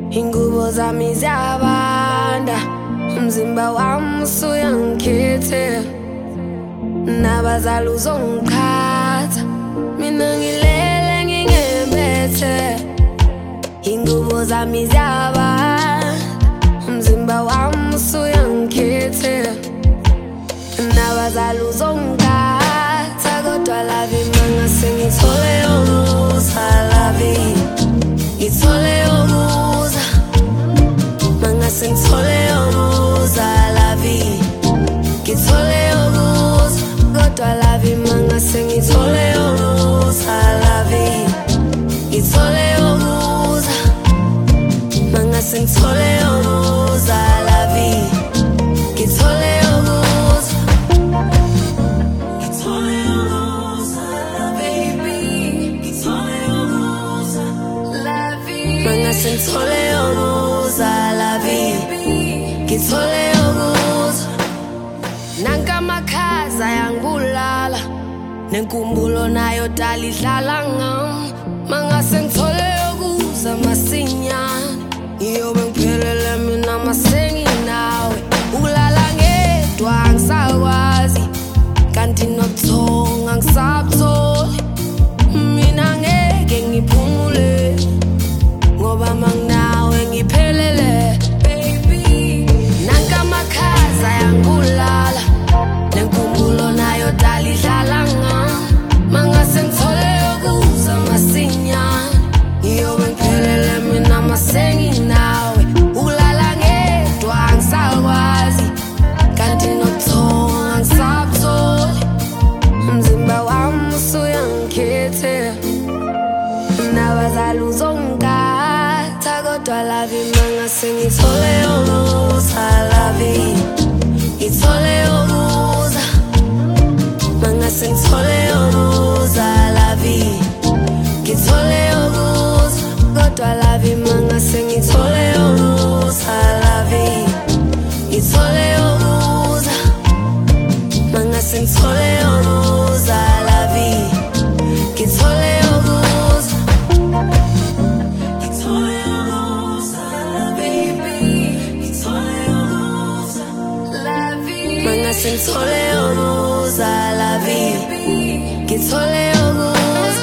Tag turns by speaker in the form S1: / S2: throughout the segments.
S1: Ingubo zami ziyabanda, umzimba wami usuyangikhethela. Nabazali uzongiphatha, mina ngilele ngingembethe. Ingubo zami ziyabanda, umzimba wami usuyangikhethela. Nabazali uzongiphatha, kodwa lavi mangase ngithole yomusa. Lavi ngithole yomusa, mangase ngithole yomusa. Lavi ngithole yomusa, kodwa lavi mangase ngithole yomusa. Lavi ngithole yomusa, mangase ngithole yomusa. Lavi ngithole yomusa, ngithole yomusa. Baby ngithole yomusa. Lavi mangase ngithole yomusa. Lavi ngithole yomusa. Nanka amakhaza yangibulala, nenkumbulo nayo dala idlala ngami. Mangase ngithole yokuza masinyane, ngiyobe ngiphelele mina masenginawe. Ukulala ngedwa angisakwazi, kanti nokuthonga angisabutholi. Mina ngeke ngiphumule, ngoba manginawe ngiphelele. Baby nanka amakhaza yangibulala, nenkumbulo nayo dala idlala ngami. Mangase ngithole yokuza masinyane, ngiyobe ngiphelele mina masenginawe. Ukulala ngedwa angisakwazi, kanti nokuthonga angisabutholi. Umzimba wami usuyangikhethela. Nabazali uzongiphatha, kodwa lavi mangase ngithole yomusa. Lavi ngithole yomusa, mangase ngithole yomusa. Lavi ngithole yomusa, kodwa lavi mangase ngithole yomusa. Lavi ngithole yomusa, mangase ngithole yomusa. Lavi ngithole yomusa, ngithole yomusa. Baby ngithole yomusa. Lavi mangase ngithole yomusa. Lavi ngithole yomusa.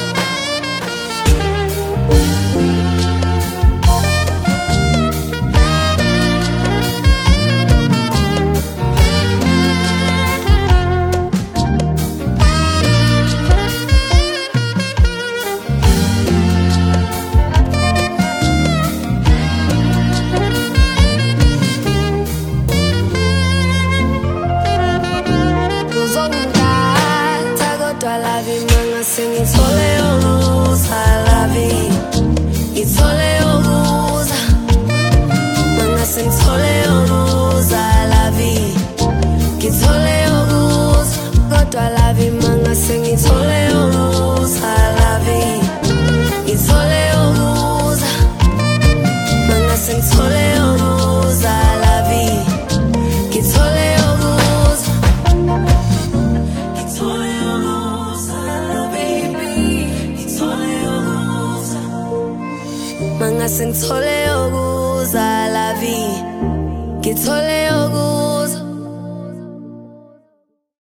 S1: Uzongiphatha, kodwa lavi mangase ngithole yomusa. Lavi ngithole yomusa, mangase ngithole yomusa. Lavi ngithole yomusa, kodwa lavi mangase ngithole yomusa. Lavi ngithole yomusa, mangase ngithole yomusa. Lavi ngithole yomusa, ngithole yomusa. Baby ngithole yomusa, mangase ngithole yokuza. Lavi ngithole